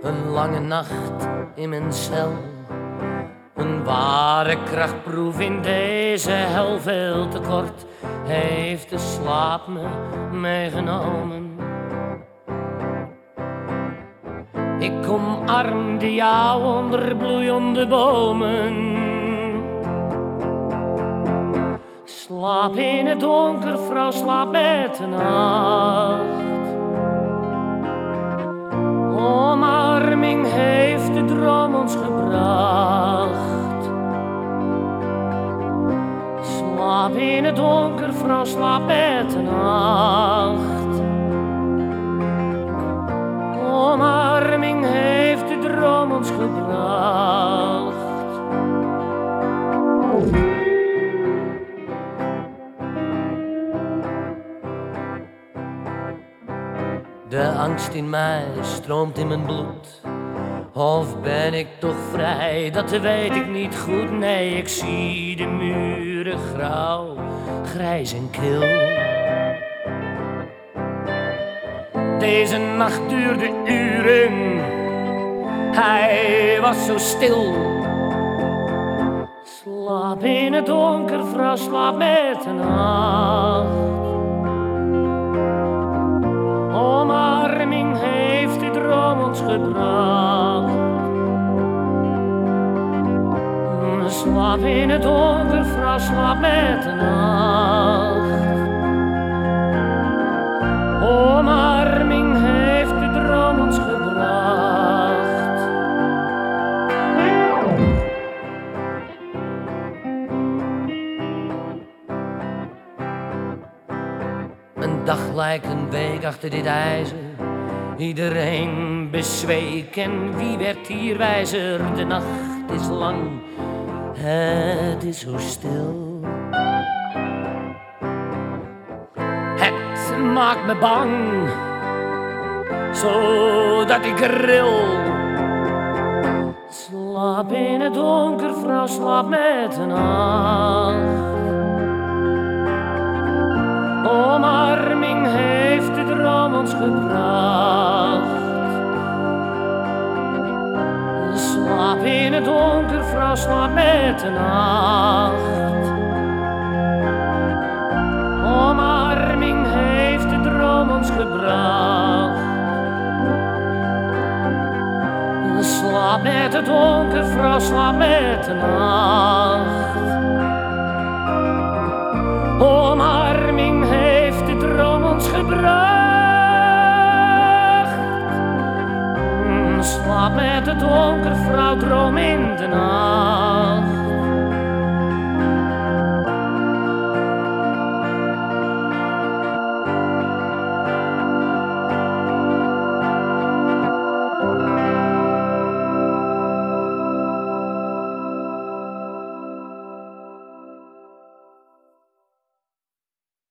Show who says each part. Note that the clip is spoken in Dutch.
Speaker 1: Een lange nacht in mijn cel, een ware krachtproef in deze hel. Veel te kort heeft de slaap me meegenomen. Ik omarmde jou onder bloeiende bomen. Slaap in het donker, vrouw, slaap met de nacht. Omarming heeft de droom ons gebracht. Slaap in het donker, vrouw, slaap met de nacht. Omarming heeft de droom ons gebracht. De angst in mij stroomt in mijn bloed. Of ben ik toch vrij, dat weet ik niet goed. Nee, ik zie de muren grauw, grijs en kil. Deze nacht duurde uren, hij was zo stil. Slaap in het donker, vrouw, slaap met de nacht. Omarming heeft de droom ons gebracht. Slaap in het donker, vrouw, slaap met de nacht. Omarming heeft de droom ons gebracht. Een dag lijkt een week achter dit ijzer. Iedereen bezweek en wie werd hier wijzer? De nacht is lang, het is zo stil. Het maakt me bang, zodat ik ril. Slaap in het donker, vrouw, slaap met de nacht. Omarming heeft de droom ons gebracht. Slaap in het donker, vrouw, slaap met de nacht. Omarming heeft de droom ons gebracht. Slaap met het donker, vrouw, slaap met de nacht. Omarming heeft de droom ons gebracht. Slaap met het donker, vrouw, droom in de nacht.